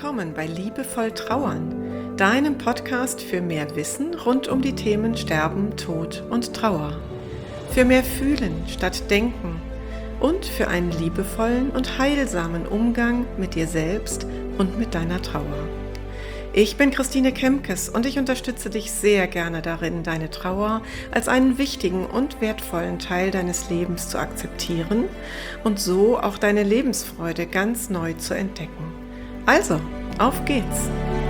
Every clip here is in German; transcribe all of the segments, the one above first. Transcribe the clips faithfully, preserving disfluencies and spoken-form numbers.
willkommen bei Liebevoll Trauern, deinem Podcast für mehr Wissen rund um die Themen Sterben, Tod und Trauer. Für mehr Fühlen statt Denken und für einen liebevollen und heilsamen Umgang mit dir selbst und mit deiner Trauer. Ich bin Christine Kemkes und ich unterstütze dich sehr gerne darin, deine Trauer als einen wichtigen und wertvollen Teil deines Lebens zu akzeptieren und so auch deine Lebensfreude ganz neu zu entdecken. Also, auf geht's!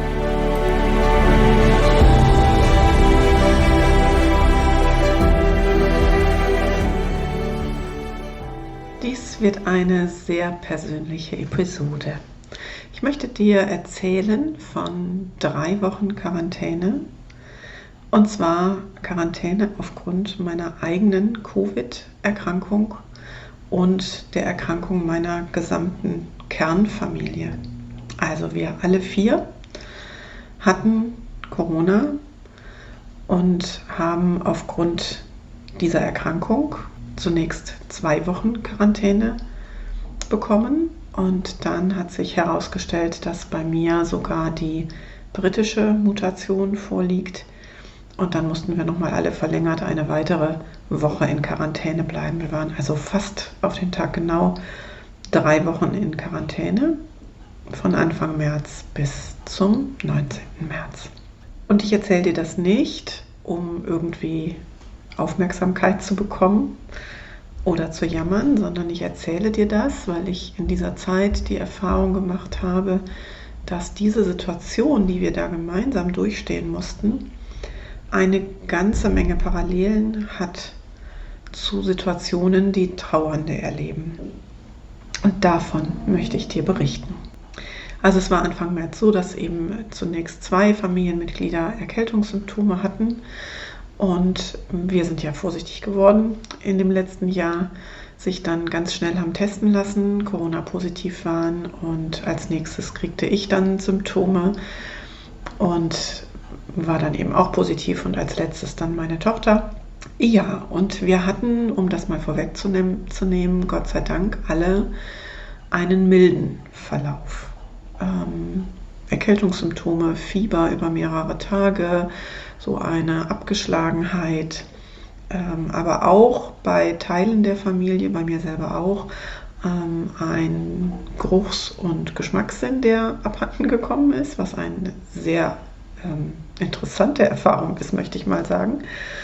Dies wird eine sehr persönliche Episode. Ich möchte dir erzählen von drei Wochen Quarantäne, und zwar Quarantäne aufgrund meiner eigenen Covid-Erkrankung und der Erkrankung meiner gesamten Kernfamilie. Also wir alle vier hatten Corona und haben aufgrund dieser Erkrankung zunächst zwei Wochen Quarantäne bekommen. Und dann hat sich herausgestellt, dass bei mir sogar die britische Mutation vorliegt. Und dann mussten wir nochmal alle verlängert eine weitere Woche in Quarantäne bleiben. Wir waren also fast auf den Tag genau drei Wochen in Quarantäne, von Anfang März bis zum neunzehnten März. Und ich erzähle dir das nicht, um irgendwie Aufmerksamkeit zu bekommen oder zu jammern, sondern ich erzähle dir das, weil ich in dieser Zeit die Erfahrung gemacht habe, dass diese Situation, die wir da gemeinsam durchstehen mussten, eine ganze Menge Parallelen hat zu Situationen, die Trauernde erleben. Und davon möchte ich dir berichten. Also es war Anfang März so, dass eben zunächst zwei Familienmitglieder Erkältungssymptome hatten. Und wir sind ja vorsichtig geworden in dem letzten Jahr, sich dann ganz schnell haben testen lassen, Corona-positiv waren, und als nächstes kriegte ich dann Symptome und war dann eben auch positiv, und als letztes dann meine Tochter. Ja, und wir hatten, um das mal vorwegzunehmen, zu nehmen, Gott sei Dank alle einen milden Verlauf. Ähm, Erkältungssymptome, Fieber über mehrere Tage, so eine Abgeschlagenheit, ähm, aber auch bei Teilen der Familie, bei mir selber auch, ähm, ein Geruchs- und Geschmackssinn, der abhanden gekommen ist, was eine sehr ähm, interessante Erfahrung ist, möchte ich mal sagen.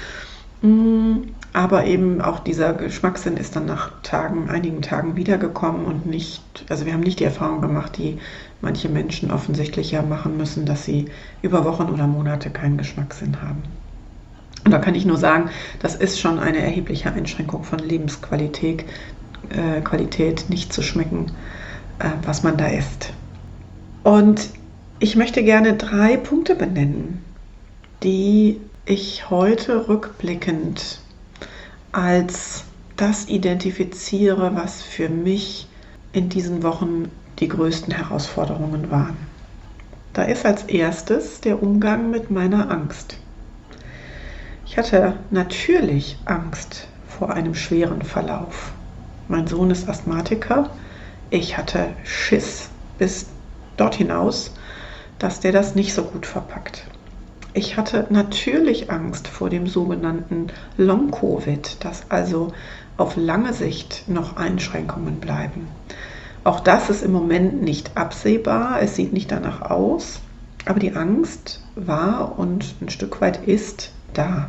Aber eben auch dieser Geschmackssinn ist dann nach Tagen, einigen Tagen wiedergekommen und nicht, also wir haben nicht die Erfahrung gemacht, die manche Menschen offensichtlich ja machen müssen, dass sie über Wochen oder Monate keinen Geschmackssinn haben. Und da kann ich nur sagen, das ist schon eine erhebliche Einschränkung von Lebensqualität, äh, Qualität, nicht zu schmecken, äh, was man da isst. Und ich möchte gerne drei Punkte benennen, die ich heute rückblickend als das identifiziere, was für mich in diesen Wochen die größten Herausforderungen waren. Da ist als erstes der Umgang mit meiner Angst. Ich hatte natürlich Angst vor einem schweren Verlauf. Mein Sohn ist Asthmatiker. Ich hatte Schiss bis dort hinaus, dass der das nicht so gut verpackt. Ich hatte natürlich Angst vor dem sogenannten Long-Covid, dass also auf lange Sicht noch Einschränkungen bleiben. Auch das ist im Moment nicht absehbar, es sieht nicht danach aus, aber die Angst war und ein Stück weit ist da.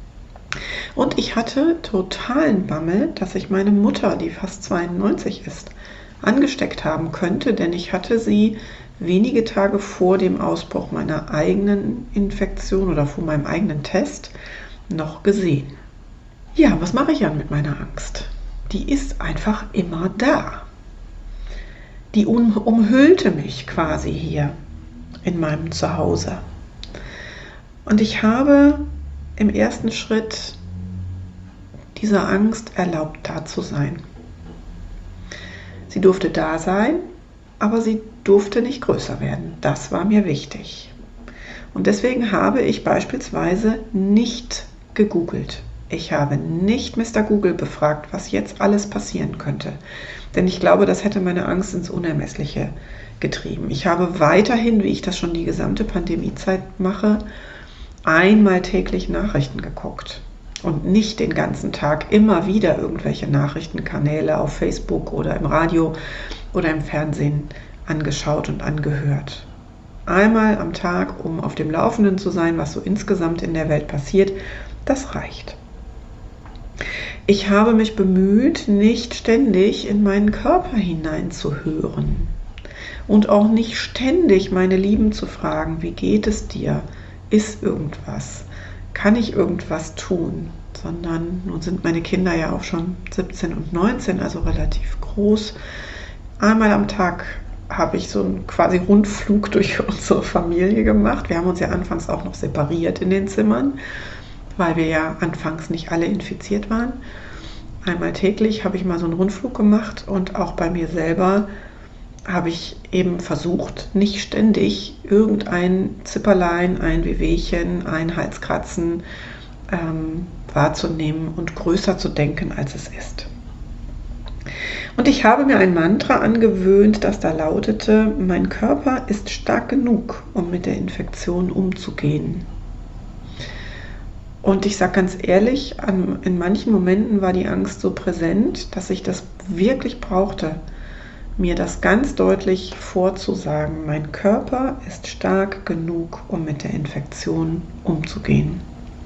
Und ich hatte totalen Bammel, dass ich meine Mutter, die fast zweiundneunzig ist, angesteckt haben könnte, denn ich hatte sie wenige Tage vor dem Ausbruch meiner eigenen Infektion oder vor meinem eigenen Test noch gesehen. Ja, was mache ich dann mit meiner Angst? Die ist einfach immer da. Die um, umhüllte mich quasi hier in meinem Zuhause. Und ich habe im ersten Schritt dieser Angst erlaubt, da zu sein. Sie durfte da sein, aber sie durfte nicht größer werden. Das war mir wichtig. Und deswegen habe ich beispielsweise nicht gegoogelt. Ich habe nicht Mister Google befragt, was jetzt alles passieren könnte. Denn ich glaube, das hätte meine Angst ins Unermessliche getrieben. Ich habe weiterhin, wie ich das schon die gesamte Pandemiezeit mache, einmal täglich Nachrichten geguckt. Und nicht den ganzen Tag immer wieder irgendwelche Nachrichtenkanäle auf Facebook oder im Radio oder im Fernsehen angeschaut und angehört. Einmal am Tag, um auf dem Laufenden zu sein, was so insgesamt in der Welt passiert, das reicht. Ich habe mich bemüht, nicht ständig in meinen Körper hineinzuhören und auch nicht ständig meine Lieben zu fragen, wie geht es dir? Ist irgendwas? Kann ich irgendwas tun? Sondern nun sind meine Kinder ja auch schon siebzehn und neunzehn, also relativ groß. Einmal am Tag habe ich so einen quasi Rundflug durch unsere Familie gemacht. Wir haben uns ja anfangs auch noch separiert in den Zimmern, weil wir ja anfangs nicht alle infiziert waren. Einmal täglich habe ich mal so einen Rundflug gemacht und auch bei mir selber habe ich eben versucht, nicht ständig irgendein Zipperlein, ein Wehwehchen, ein Halskratzen ähm, wahrzunehmen und größer zu denken, als es ist. Und ich habe mir ein Mantra angewöhnt, das da lautete: Mein Körper ist stark genug, um mit der Infektion umzugehen. Und ich sage ganz ehrlich, an, in manchen Momenten war die Angst so präsent, dass ich das wirklich brauchte, mir das ganz deutlich vorzusagen. Mein Körper ist stark genug, um mit der Infektion umzugehen.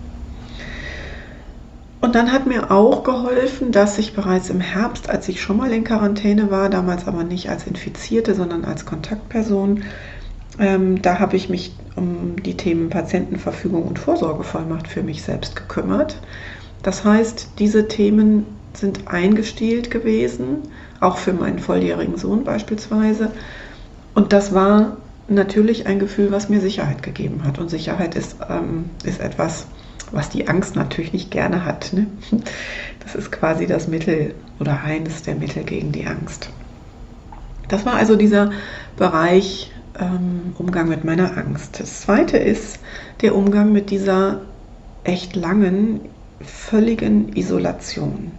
Und dann hat mir auch geholfen, dass ich bereits im Herbst, als ich schon mal in Quarantäne war, damals aber nicht als Infizierte, sondern als Kontaktperson, ähm, da habe ich mich um die Themen Patientenverfügung und Vorsorgevollmacht für mich selbst gekümmert. Das heißt, diese Themen sind eingestielt gewesen, auch für meinen volljährigen Sohn beispielsweise. Und das war natürlich ein Gefühl, was mir Sicherheit gegeben hat. Und Sicherheit ist, ähm, ist etwas, was die Angst natürlich nicht gerne hat. Ne? Das ist quasi das Mittel oder eines der Mittel gegen die Angst. Das war also dieser Bereich ähm, Umgang mit meiner Angst. Das zweite ist der Umgang mit dieser echt langen, völligen Isolation.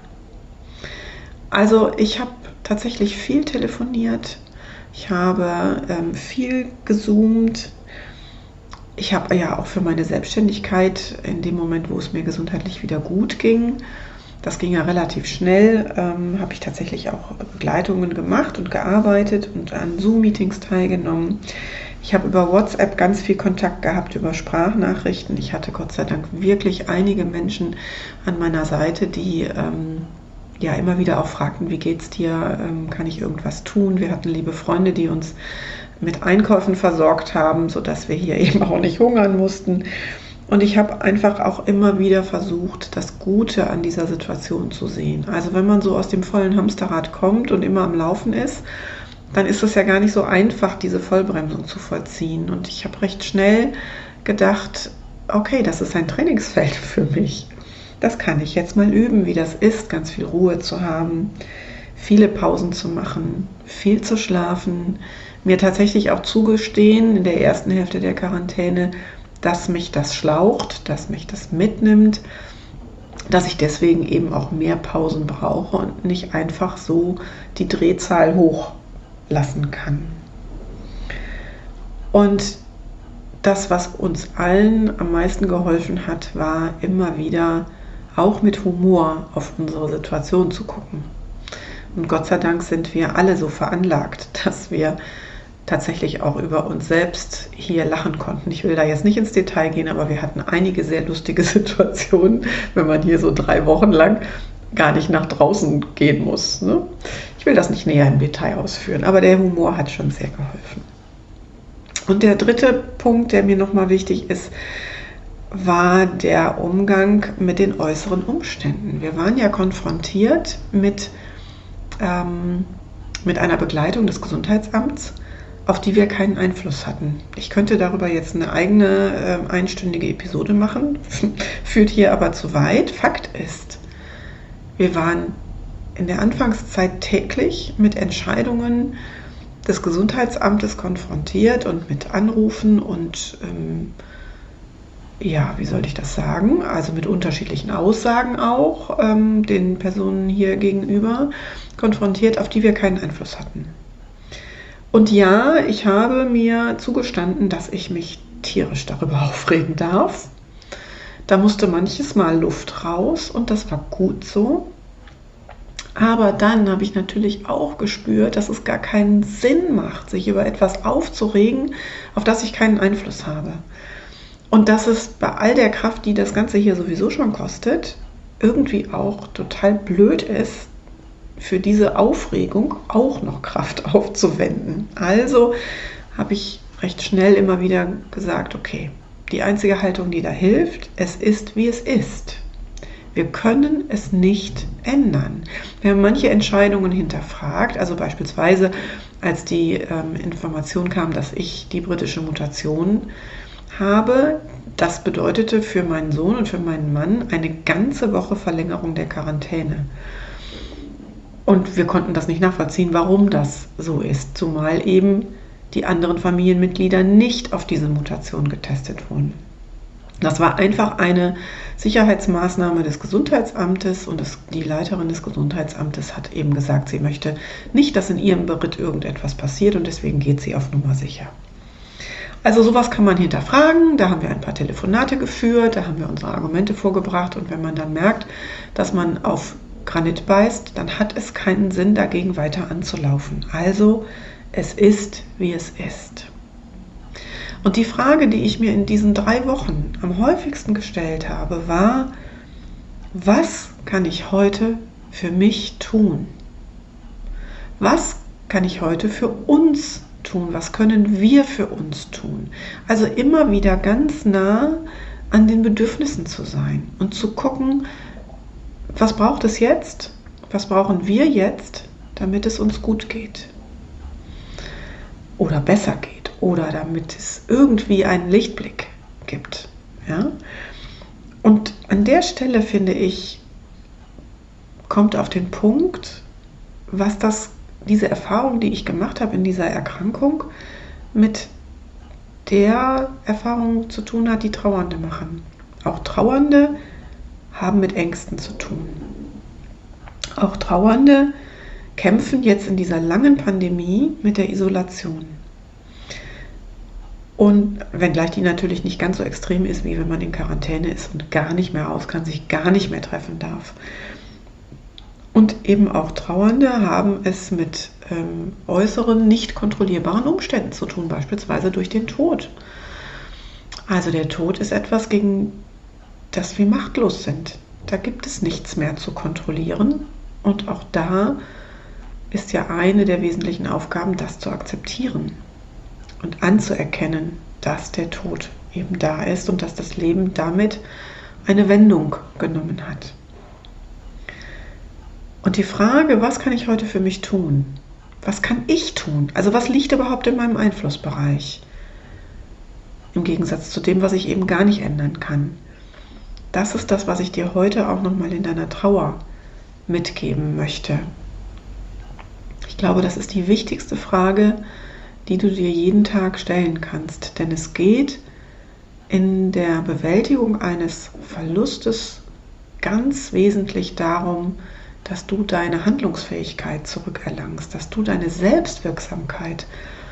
Also ich habe tatsächlich viel telefoniert, ich habe ähm, viel gezoomt. Ich habe ja auch für meine Selbstständigkeit in dem Moment, wo es mir gesundheitlich wieder gut ging, das ging ja relativ schnell, ähm, habe ich tatsächlich auch Begleitungen gemacht und gearbeitet und an Zoom-Meetings teilgenommen. Ich habe über WhatsApp ganz viel Kontakt gehabt, über Sprachnachrichten. Ich hatte Gott sei Dank wirklich einige Menschen an meiner Seite, die ähm, ja immer wieder auch fragten, wie geht's dir, ähm, kann ich irgendwas tun? Wir hatten liebe Freunde, die uns mit Einkäufen versorgt haben, sodass wir hier eben auch nicht hungern mussten. Und ich habe einfach auch immer wieder versucht, das Gute an dieser Situation zu sehen. Also wenn man so aus dem vollen Hamsterrad kommt und immer am Laufen ist, dann ist es ja gar nicht so einfach, diese Vollbremsung zu vollziehen. Und ich habe recht schnell gedacht, okay, das ist ein Trainingsfeld für mich. Das kann ich jetzt mal üben, wie das ist, ganz viel Ruhe zu haben, viele Pausen zu machen, viel zu schlafen, mir tatsächlich auch zugestehen in der ersten Hälfte der Quarantäne, dass mich das schlaucht, dass mich das mitnimmt, dass ich deswegen eben auch mehr Pausen brauche und nicht einfach so die Drehzahl hochlassen kann. Und das, was uns allen am meisten geholfen hat, war immer wieder auch mit Humor auf unsere Situation zu gucken. Und Gott sei Dank sind wir alle so veranlagt, dass wir tatsächlich auch über uns selbst hier lachen konnten. Ich will da jetzt nicht ins Detail gehen, aber wir hatten einige sehr lustige Situationen, wenn man hier so drei Wochen lang gar nicht nach draußen gehen muss. Ne? Ich will das nicht näher im Detail ausführen, aber der Humor hat schon sehr geholfen. Und der dritte Punkt, der mir nochmal wichtig ist, war der Umgang mit den äußeren Umständen. Wir waren ja konfrontiert mit, ähm, mit einer Begleitung des Gesundheitsamts, auf die wir keinen Einfluss hatten. Ich könnte darüber jetzt eine eigene äh, einstündige Episode machen, führt hier aber zu weit. Fakt ist, wir waren in der Anfangszeit täglich mit Entscheidungen des Gesundheitsamtes konfrontiert und mit Anrufen und ähm, ja, wie soll ich das sagen? Also mit unterschiedlichen Aussagen auch ähm, den Personen hier gegenüber konfrontiert, auf die wir keinen Einfluss hatten. Und ja, ich habe mir zugestanden, dass ich mich tierisch darüber aufregen darf. Da musste manches Mal Luft raus und das war gut so. Aber dann habe ich natürlich auch gespürt, dass es gar keinen Sinn macht, sich über etwas aufzuregen, auf das ich keinen Einfluss habe. Und dass es bei all der Kraft, die das Ganze hier sowieso schon kostet, irgendwie auch total blöd ist, für diese Aufregung auch noch Kraft aufzuwenden. Also habe ich recht schnell immer wieder gesagt, okay, die einzige Haltung, die da hilft, es ist, wie es ist. Wir können es nicht ändern. Wir haben manche Entscheidungen hinterfragt, also beispielsweise, als die ähm, Information kam, dass ich die britische Mutation habe, das bedeutete für meinen Sohn und für meinen Mann eine ganze Woche Verlängerung der Quarantäne. Und wir konnten das nicht nachvollziehen, warum das so ist, zumal eben die anderen Familienmitglieder nicht auf diese Mutation getestet wurden. Das war einfach eine Sicherheitsmaßnahme des Gesundheitsamtes und das, die Leiterin des Gesundheitsamtes hat eben gesagt, sie möchte nicht, dass in ihrem Beritt irgendetwas passiert und deswegen geht sie auf Nummer sicher. Also sowas kann man hinterfragen, da haben wir ein paar Telefonate geführt, da haben wir unsere Argumente vorgebracht und wenn man dann merkt, dass man auf Granit beißt, dann hat es keinen Sinn, dagegen weiter anzulaufen. Also es ist, wie es ist. Und die Frage, die ich mir in diesen drei Wochen am häufigsten gestellt habe, war, was kann ich heute für mich tun? Was kann ich heute für uns tun? Was können wir für uns tun? Also immer wieder ganz nah an den Bedürfnissen zu sein und zu gucken, was braucht es jetzt? Was brauchen wir jetzt, damit es uns gut geht? Oder besser geht? Oder damit es irgendwie einen Lichtblick gibt. Ja? Und an der Stelle, finde ich, kommt auf den Punkt, was das, diese Erfahrung, die ich gemacht habe in dieser Erkrankung, mit der Erfahrung zu tun hat, die Trauernde machen. Auch Trauernde haben mit Ängsten zu tun. Auch Trauernde kämpfen jetzt in dieser langen Pandemie mit der Isolation. Und wenngleich die natürlich nicht ganz so extrem ist, wie wenn man in Quarantäne ist und gar nicht mehr raus kann, sich gar nicht mehr treffen darf. Und eben auch Trauernde haben es mit ähm, äußeren, nicht kontrollierbaren Umständen zu tun, beispielsweise durch den Tod. Also der Tod ist etwas, gegen das wir machtlos sind. Da gibt es nichts mehr zu kontrollieren. Und auch da ist ja eine der wesentlichen Aufgaben, das zu akzeptieren und anzuerkennen, dass der Tod eben da ist und dass das Leben damit eine Wendung genommen hat. Und die Frage, was kann ich heute für mich tun? Was kann ich tun? Also was liegt überhaupt in meinem Einflussbereich? Im Gegensatz zu dem, was ich eben gar nicht ändern kann. Das ist das, was ich dir heute auch nochmal in deiner Trauer mitgeben möchte. Ich glaube, das ist die wichtigste Frage, die du dir jeden Tag stellen kannst. Denn es geht in der Bewältigung eines Verlustes ganz wesentlich darum, dass du deine Handlungsfähigkeit zurückerlangst, dass du deine Selbstwirksamkeit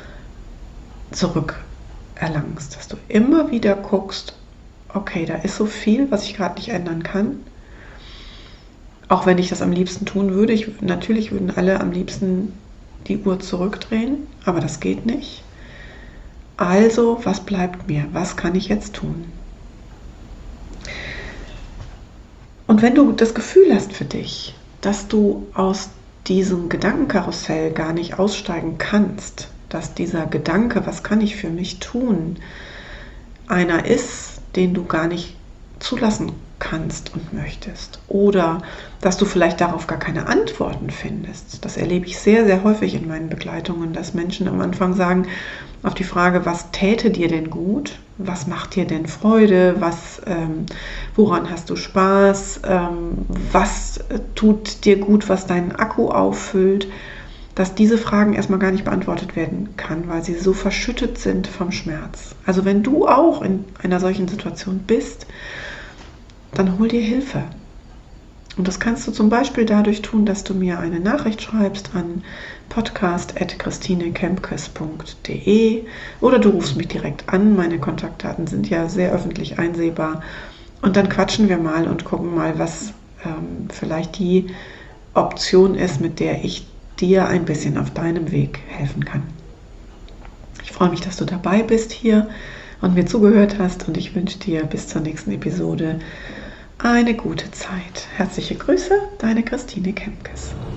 zurückerlangst, dass du immer wieder guckst, okay, da ist so viel, was ich gerade nicht ändern kann. Auch wenn ich das am liebsten tun würde. Ich, natürlich würden alle am liebsten die Uhr zurückdrehen, aber das geht nicht. Also, was bleibt mir? Was kann ich jetzt tun? Und wenn du das Gefühl hast für dich, dass du aus diesem Gedankenkarussell gar nicht aussteigen kannst, dass dieser Gedanke, was kann ich für mich tun, einer ist, den du gar nicht zulassen kannst und möchtest. Oder dass du vielleicht darauf gar keine Antworten findest. Das erlebe ich sehr, sehr häufig in meinen Begleitungen, dass Menschen am Anfang sagen, auf die Frage, was täte dir denn gut? Was macht dir denn Freude? Was, ähm, woran hast du Spaß? Ähm, was tut dir gut, was deinen Akku auffüllt? dass diese Fragen erstmal gar nicht beantwortet werden kann, weil sie so verschüttet sind vom Schmerz. Also wenn du auch in einer solchen Situation bist, dann hol dir Hilfe. Und das kannst du zum Beispiel dadurch tun, dass du mir eine Nachricht schreibst an podcast at christinekempkes punkt de oder du rufst mich direkt an. Meine Kontaktdaten sind ja sehr öffentlich einsehbar. Und dann quatschen wir mal und gucken mal, was ähm, vielleicht die Option ist, mit der ich dir ein bisschen auf deinem Weg helfen kann. Ich freue mich, dass du dabei bist hier und mir zugehört hast und ich wünsche dir bis zur nächsten Episode eine gute Zeit. Herzliche Grüße, deine Christine Kempkes.